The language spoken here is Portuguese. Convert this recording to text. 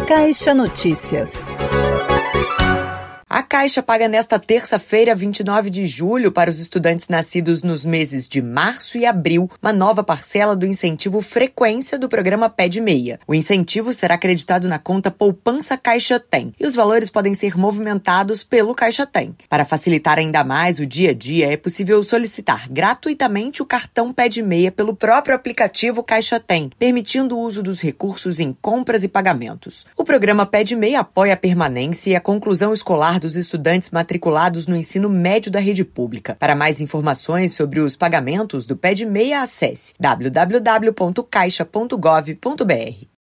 Caixa Notícias. A Caixa paga nesta terça-feira, 29 de julho, para os estudantes nascidos nos meses de março e abril, uma nova parcela do incentivo Frequência do programa Pé de Meia. O incentivo será acreditado na conta Poupança Caixa Tem e os valores podem ser movimentados pelo Caixa Tem. Para facilitar ainda mais o dia a dia, é possível solicitar gratuitamente o cartão Pé de Meia pelo próprio aplicativo Caixa Tem, permitindo o uso dos recursos em compras e pagamentos. O programa Pé de Meia apoia a permanência e a conclusão escolar dos estudantes matriculados no ensino médio da rede pública. Para mais informações sobre os pagamentos do Pé de Meia, acesse www.caixa.gov.br.